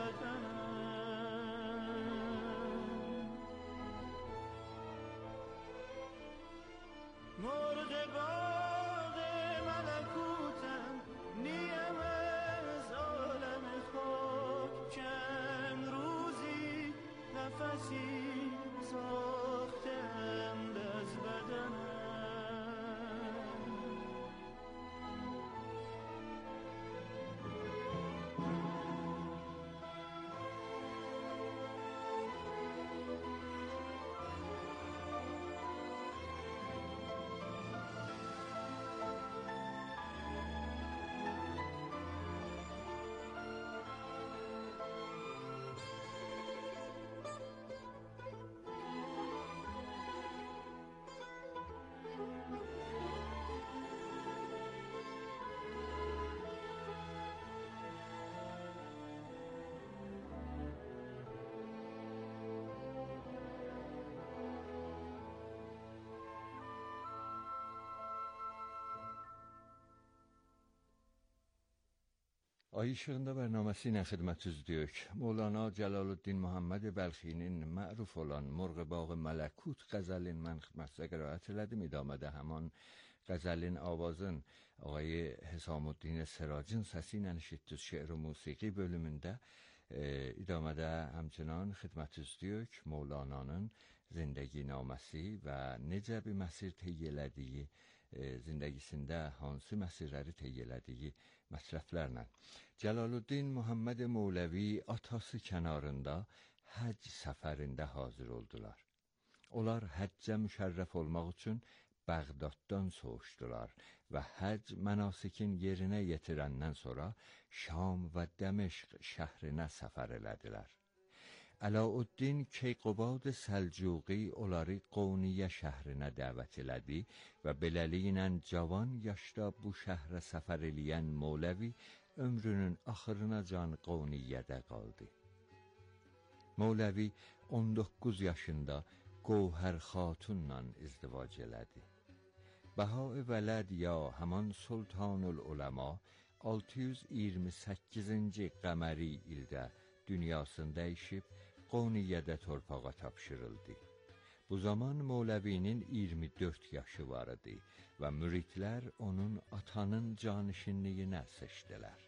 بدنم، مرغ باد ملکوتم، نیم از عالم خاک، چند روزی نفسی ساختند از بدنم. Ay işığında bərnaməsi ilə xidmətinizdəyik. Mevlana Cəlaluddin Muhammed Bəlxinin məruf olan Murğ Bağı Mələkut qəzəlindən xidmətinizə qiraət elədim. İdamədə həman qəzəlin avazın ağay Hesamuddin Siracın səsi ilə eşitdiniz şeir və musiqi bölümündə. İdamədə həmçinin xidmətinizdəyik Mevlana'nın zindəginaməsi və necə bir məsir tey elədiyi, zindəgisində hansı məsirləri tey elədiyi məsrəflərlə. Cəlaluddin Muhammed Mevlevi atası kənarında həc səfərində hazır oldular. Onlar həccə müşərrəf olmaq üçün Bəğdaddan soğuşdular və həc mənasikin yerinə yetirəndən sonra Şam və Dəməşq şəhrinə səfər elədilər. Əlaüddin Keyqubad Səlcuqi onları Qoniyə şəhrinə dəvət elədi və beləliklə cavan yaşda bu şəhrə səfər eləyən Mevlevi ömrünün axırınacan Qoniyyədə qaldı. Mevlevi 19 yaşında Gövhər Xatunla izdivac elədi. Bəha-i Vələd ya həman Sultanul Uləma 628-ci qəməri ildə dünyasını dəyişib Qoniyyədə torpağa tapşırıldı. Bu zaman Mevlevinin 24 yaşı var idi və müridlər onun atanın canişinliyinə seçdilər.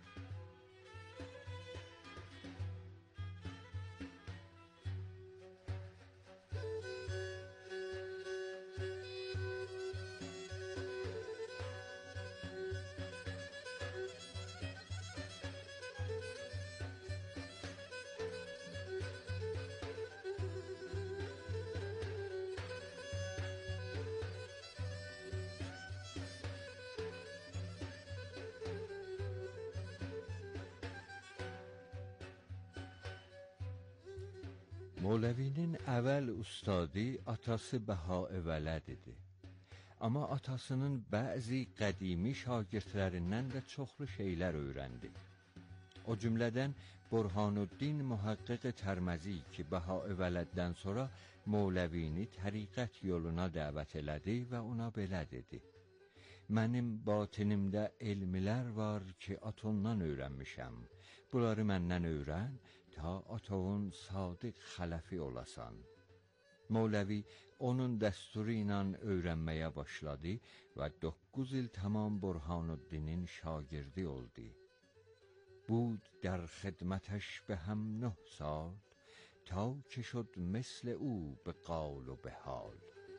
Mevlevinin əvvəl ustadı atası Bəha-i Vələd idi. Amma atasının bəzi qədimi şagirdlərindən də çoxlu şeylər öyrəndi. O cümlədən Burhanuddin Muhaqqiq Tərməzi ki, Bəha-i Vələddən sonra Mevlevini təriqət yoluna dəvət elədi və ona belə dedi: Mənim batinimdə elmlər var ki, atondan öyrənmişəm. Bunları məndən öyrən, ta atovun sadiq xələfi olasan. Mevlevi onun dəsturu ilə öyrənməyə başladı və 9 il tamam Burhanuddinin şagirdi oldu. بود در خدمتش به هم 9 سال تا که شد مثل او به قال و به حال.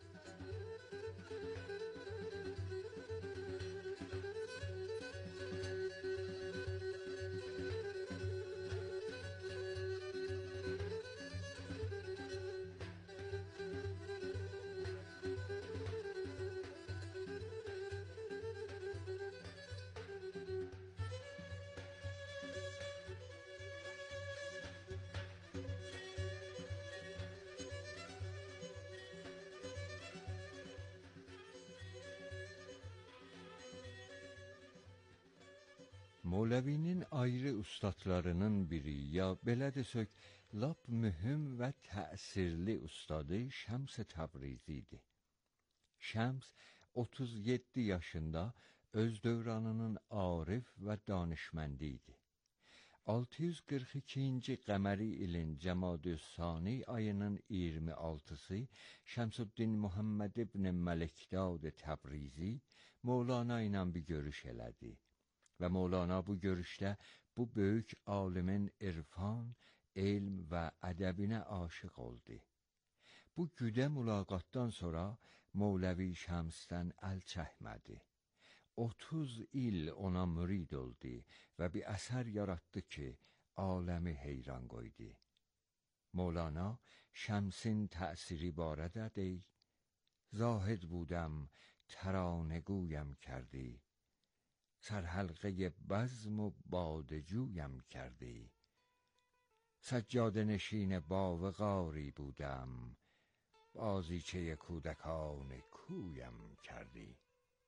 Mevlevinin ayrı ustadlarının biri, ya belə desək, lap mühüm və təsirli ustadı Şəms Təbrizi idi. Şəms 37 yaşında öz dövranının arif və danışməndi idi. 642-ci qəməri ilin Cəmadüs-Sani ayının 26-sı Şəmsüddin Muhammed ibn Məlikdad Təbrizi Mövlana ilə bir görüş elədi və Mövlana bu görüşdə bu böyük alimin irfan, elm və ədəbinə aşiq oldu. Bu güdə mülaqatdan sonra Mövləvi Şəmsdən əl çəkmədi. 30 il ona mürid oldu və bir əsər yaratdı ki, aləmi heyran qoydu. Mövlana Şəmsin təsiri barədə deyir: zahid بودم ترانه گویم کردی سرحلقه بزم و باده جویم کردی سجاده نشین باغ غاری بودم بازیچه کودکان کویم کردی.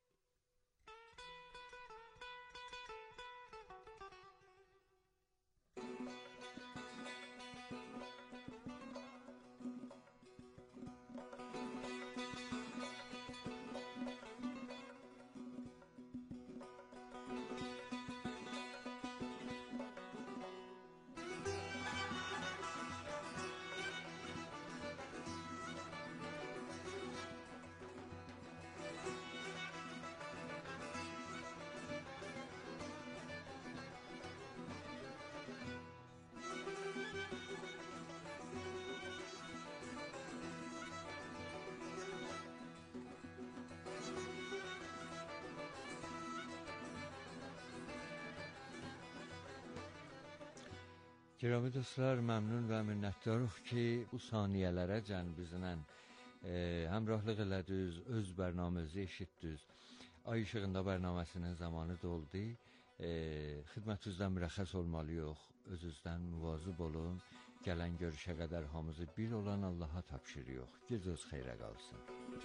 Gərami dostlar, məmnun və minnətdarıq ki, bu saniyələrə can bizlə həmrəhlıq elədiniz, öz bərnaməzi eşitdiniz. Ay işığında bərnaməsinin zamanı doldu. Xidmətinizdən mürəxxəs olmalıyıq. Özünüzdən müvazib olun. Gələn görüşə qədər hamımızı bir olan Allaha tapşırıyıq. Gecəniz xeyrə qalsın.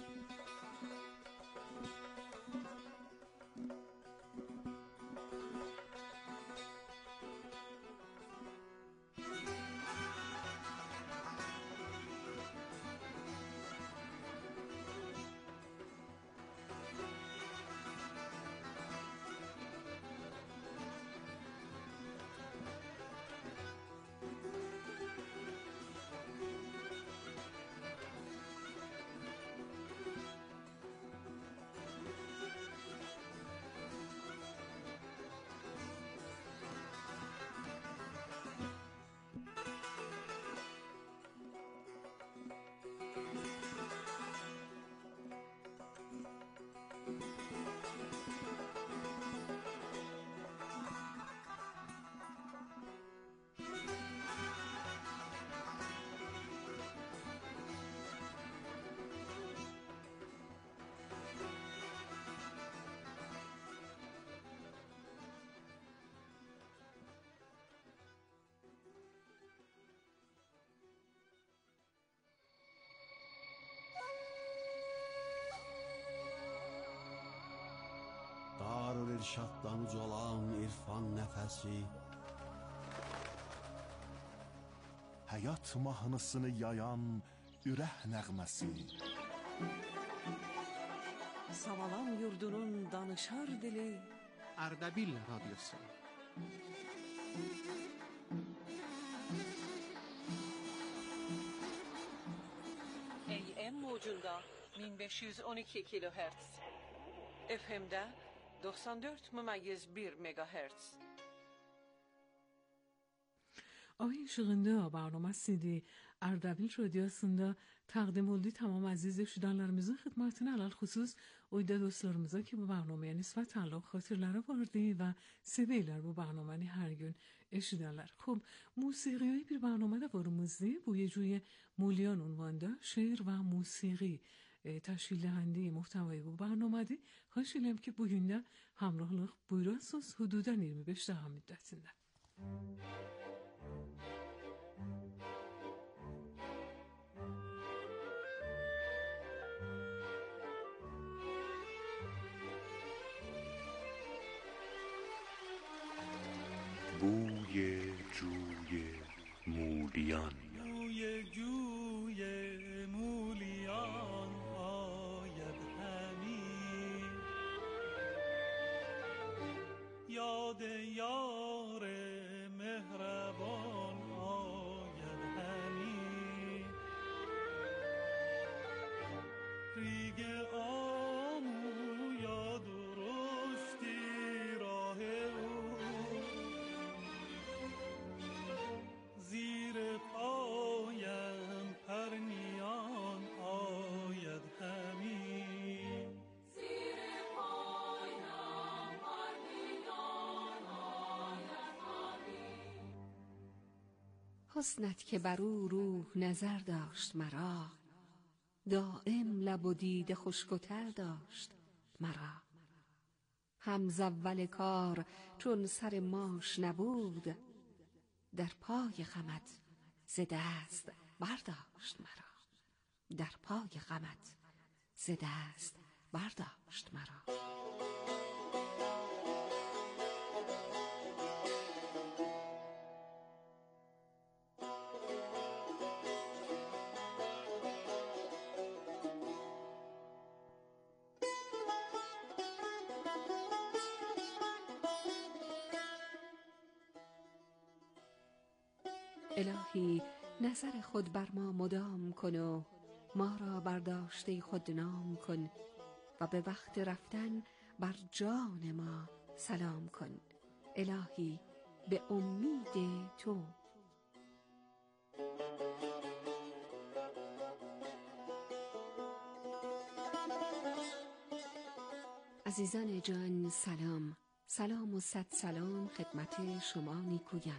Darül-İrşaddan ucalan irfan nəfəsi, həyat mahnısını yayan ürək nəğməsi, Savalan yurdunun danışar dili, Ardabil radyosu. AM mowcunda 1512 kilohertz, FM'de 94,1 megahertz. Ay ışığında barnamasıydı. Ardabil radyosunda təqdim oldu. Tamam aziz eşidanlarımızın xidmətinə alal xüsus oyda dostlarımıza ki bu barnamaya nisbət təalluq xatirləri vardı və sevəylər bu barnamanı hər gün eşidanlar. Xub, musiqiyi bir barnamə də varımızdı. Bu yecuye Mulyan unvanda şeir və musiqi təşkil dəhəndə muhtəvayı bu barnamədir. Xoş eləm ki bugün də hamrahlıq buyurasınız hududan 25 daha müddətində. بوی جوی مولیان بوی جوی مولیان آید همی یاد یار مهربان حسنت که بر او روح نظر داشت مرا، دائم لب و دیده خشک و تر داشت مرا. هم ز اول کار چون سر ماش نبود، در پای غمت ز دست برداشت مرا. در پای غمت ز دست برداشت مرا. الهی نظر خود بر ما مدام کن و ما را برداشته خود نام کن و به وقت رفتن بر جان ما سلام کن. الهی به امید تو. عزیزان جان سلام. سلام و صد سلام خدمت شما نیکویان.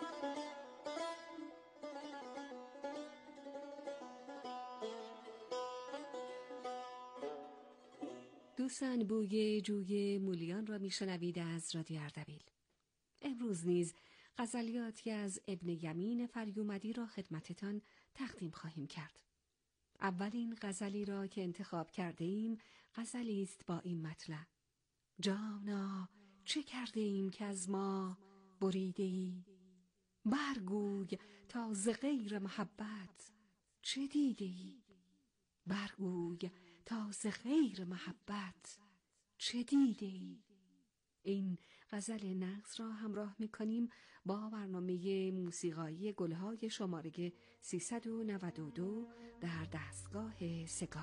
دوستان، بوی جوی مولیان را میشنوید از رادیو اردبیل. امروز نیز غزلیاتی از ابن یمین فریومدی را خدمتتان تقدیم خواهیم کرد. اولین غزلی را که انتخاب کرده ایم غزلی است با این مطلب: جانا چه کرده ایم که از ما بریده ای؟ برگوی تا ز غیر محبت چه دیده ای؟ برگوی تا ز غیر محبت چه دیده ای؟ این غزل نغز را همراه می‌کنیم با برنامه موسیقایی گلهای شماره 392 در دستگاه سگا.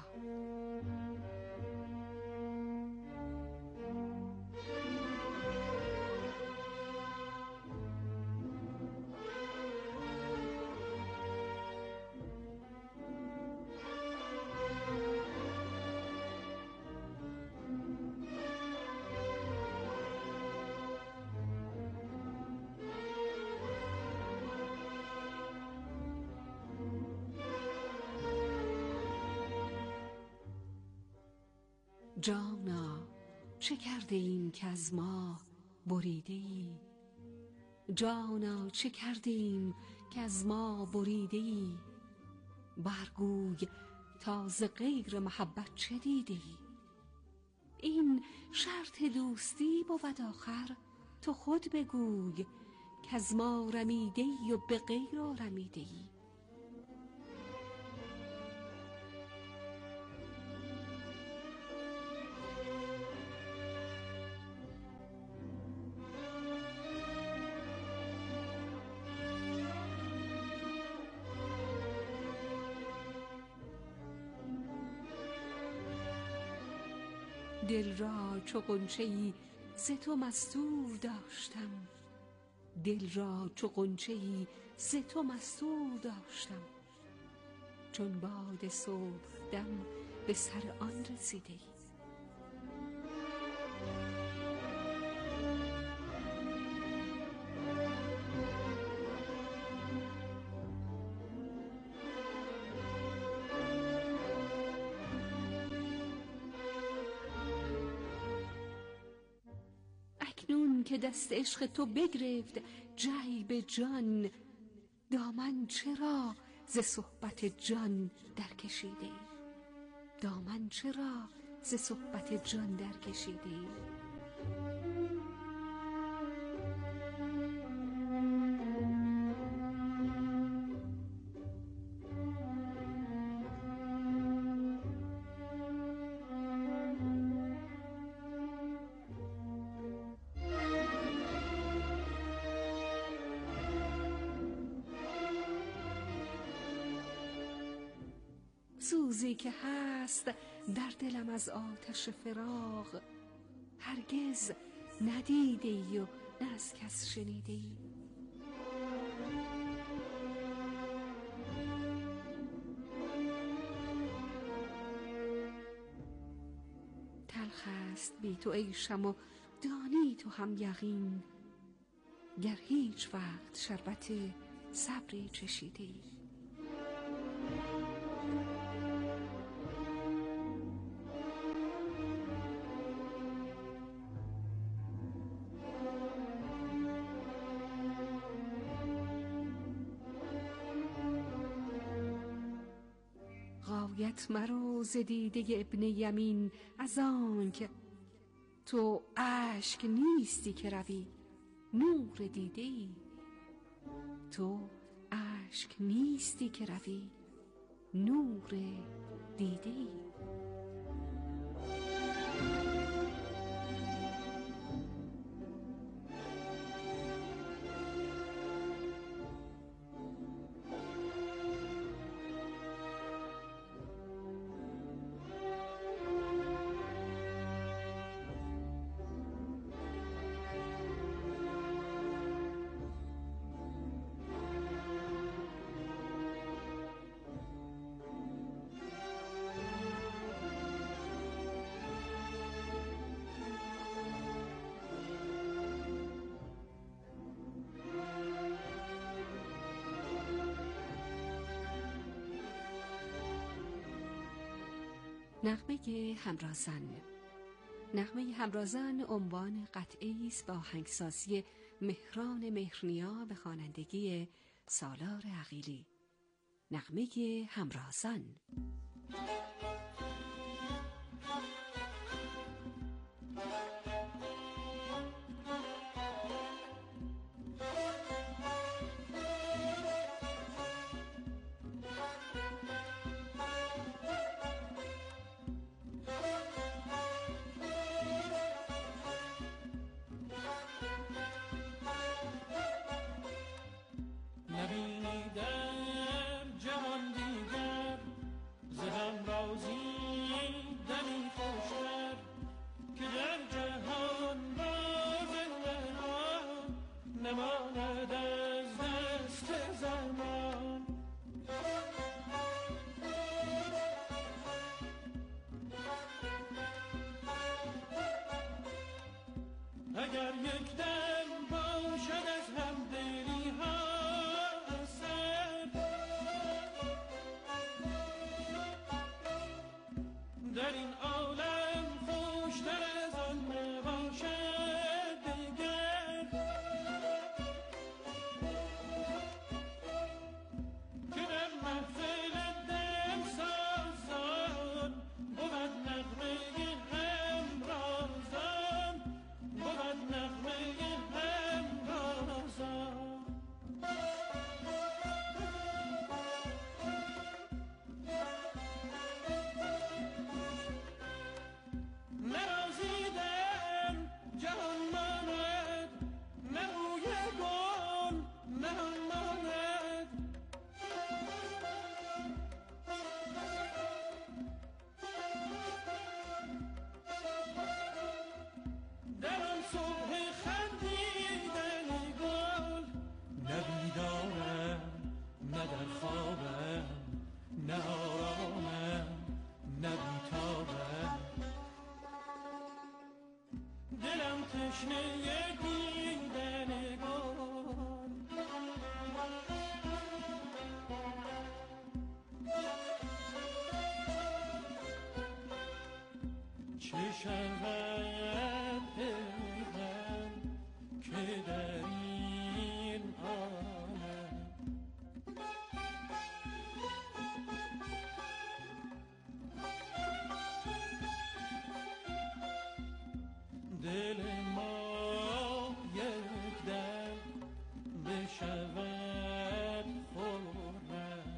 جانا چه کرده ایم که از ما بریده ای؟ جانا چه کرده ایم که از ما بریده ای؟ برگوی تا ز غیر محبت چه دیده ای؟ این شرط دوستی بود آخر تو خود بگوی که از ما رمیده ای و به غیر رمیده ای. دل را چو غنچه‌ای ز تو مستور داشتم، دل را چو غنچه‌ای ز تو مستور داشتم، چون باد صبحدم به سر آن رسیده ای. اکنون که دست عشق تو بگرفت جیب جان، دامن چرا ز صحبت جان در کشیده ای؟ دامن چرا ز صحبت جان در کشیده ای؟ سوزی که هست در دلم از آتش فراق، هرگز ندیده ای و نه از کس شنیده ای. تلخ است بی تو عیشم و دانی تو هم یقین، گر هیچ وقت شربت صبری چشیده‌ای. غایت مرو ز دیده ابن یمین، از آنک تو اشک نیستی که روی نور دیده‌ای. تو اشک نیستی که روی نور دیده‌ای. نغمه همرازان. نغمه همرازان عنوان قطعه‌ای است با آهنگسازی مهران مهرنیا به خوانندگی سالار عقیلی. نغمه همرازان. اگر یک دم باشد از همدلی ها اثر، در این عالم خوشتر از آن نباشد دیگر، که در محفل دل سازان بود نغمه همرازان، بود نغمه همرازان. نرازیدن جهان ماند، نه روی گل نهان ماند، در آن صبح خندیدن گل. نه بیدارم نه در خوابم، نه آرامم نه بیتابم، دلم تشنه دیدن گل. چه شود پیغام که در این عالم دل ما یک دم بشود خرم،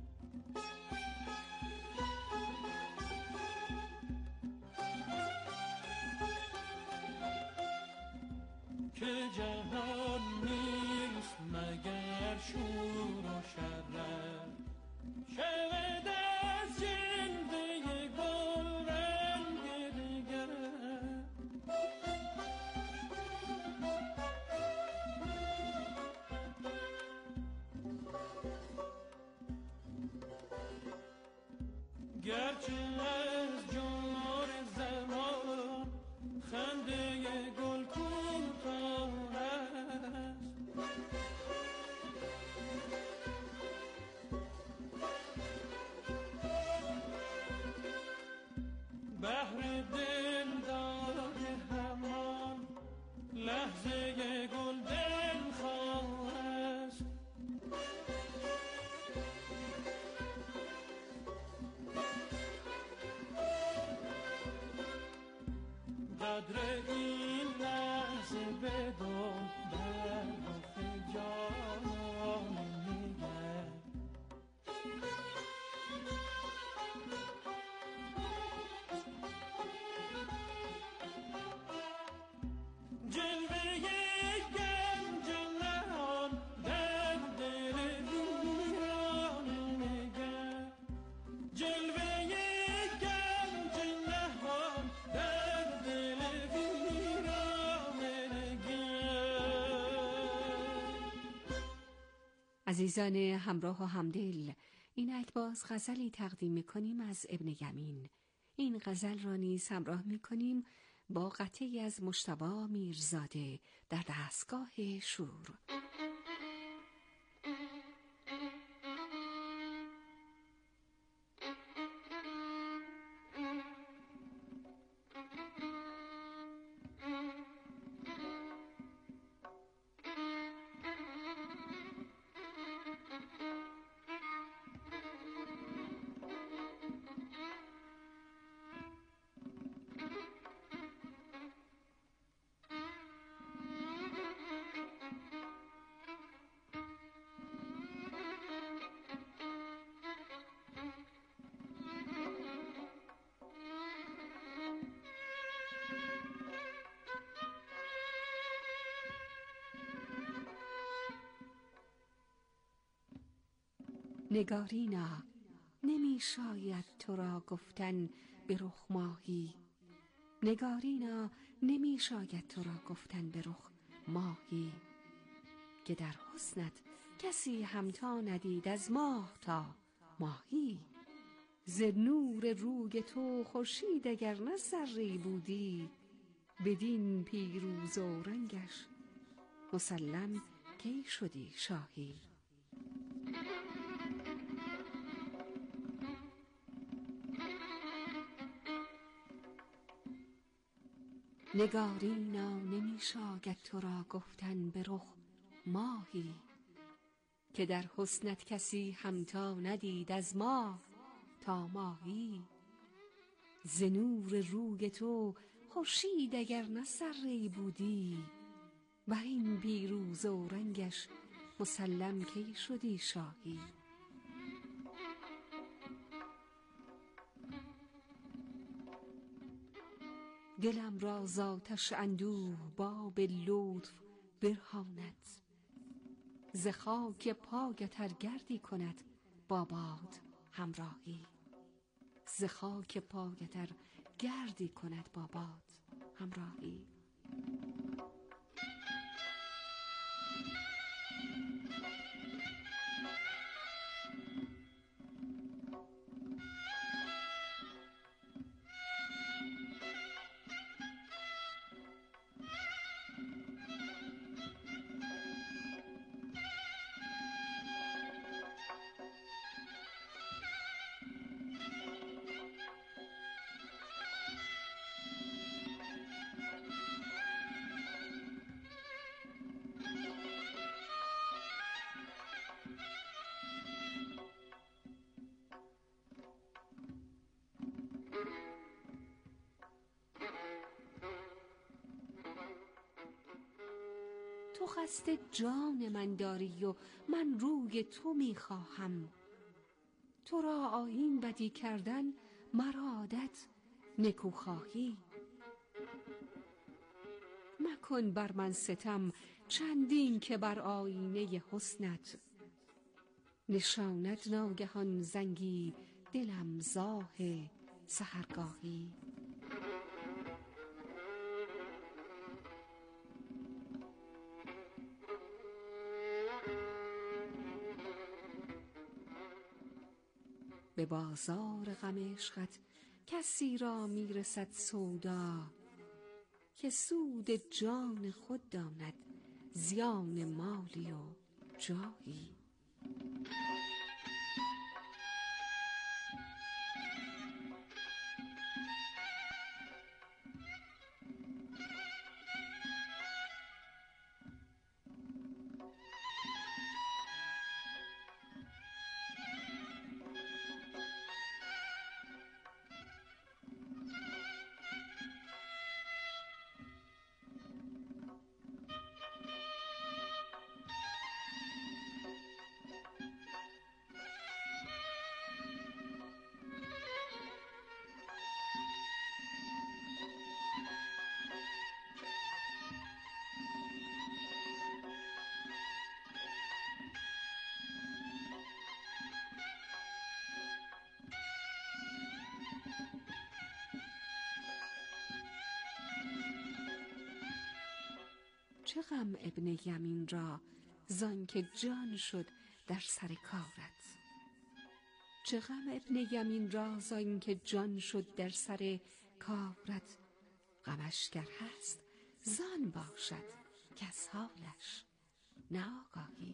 که جهان نیست مگر شور و شرم، شود از جلوه گل رنگ دیگر. گرچه از جمهور زمان خنده گل کوتاه است، خنده گل دلخواه است. قدر این لحظه بدان در رخ جان نگر. جلوه گنج نهان در دل ویران نگر. جلوه گنج نهان در دل ویران نگر. عزیزان همراه و همدل، اینک باز غزلی تقدیم می‌کنیم از ابن یمین. این غزل را نیز همراه می‌کنیم با قطعی از مجتبی میرزاده در دستگاه شور. نگارینا نمی شاید تو را گفتن به رخ ماهی. نگارینا نمی شاید تو را گفتن به رخ ماهی. که در حسنت کسی همتا ندید از ماه تا ماهی. ز نور روی تو خورشید اگر نه ذره بودی. بدین پیروز و رنگش مسلم کی شدی شاهی. نگارینا نمی شاید تو را گفتن به رخ ماهی. که در حسنت کسی همتا ندید از ماه تا ماهی. ز نور روی تو خورشید اگر نه ذره بودی. بر این پیروز و رنگش مسلم کی شدی شاهی. دلم را ز آتش اندوه باب لطف برهاند. ز خاک پایت ار گردی کند با باد همراهی. ز خاک پایت ار گردی کند با باد همراهی. تو قصد جان من داری و من روی تو میخواهم. تو را آیین بدی کردن مرا عادت نکوخواهی. مکن بر من ستم چندین که بر آیینه حسنت نشاند ناگهان زنگی دلم زاه سحرگاهی. به بازار غم عشقت کسی را میرسد سودا. که سود جان خود داند زیان مالی و جاهی. چه غم ابن یمین را زان که جان شد در سر کارت. چه غم ابن یمین را زان که جان شد در سر کارت. غمش گر هست زان باشد که از حالش نه آگاهی.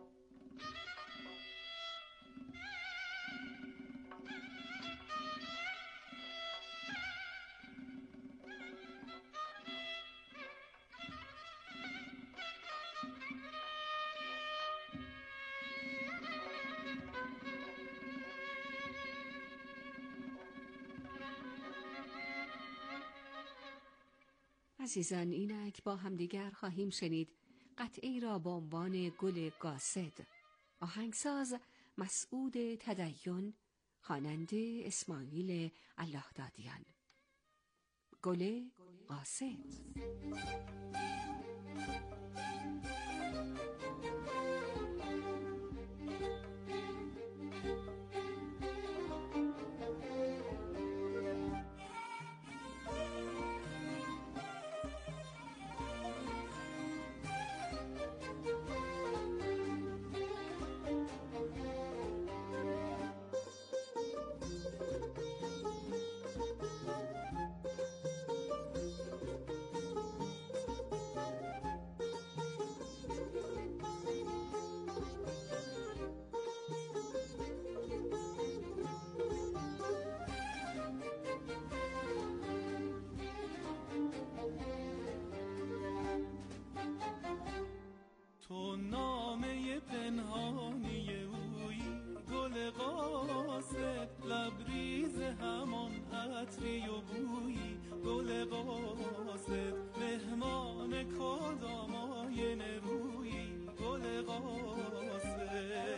عزیزان، اینک با همدیگر خواهیم شنید قطعی را با عنوان گل قاصد. آهنگساز مسعود تدین، خواننده اسماعیل الله دادیان. گل قاصد. تو نامه پنهانی اویی گل قاصد، لبریز همان عطری و بویی گل قاصد، مهمان کدام آینه رویی گل قاصد.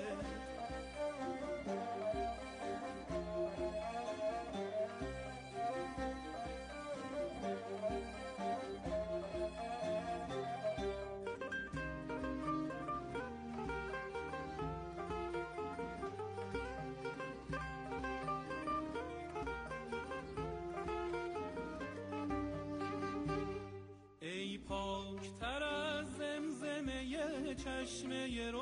پاکتر از زمزمه چشمه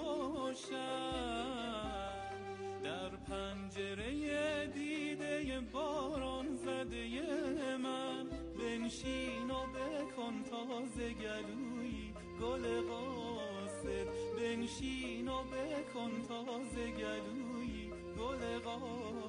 روشن، در پنجره دیده باران زده من، بنشین و بکن تازه گلویی گل قاصد، بنشین و بکن تازه گلویی گل قاصد.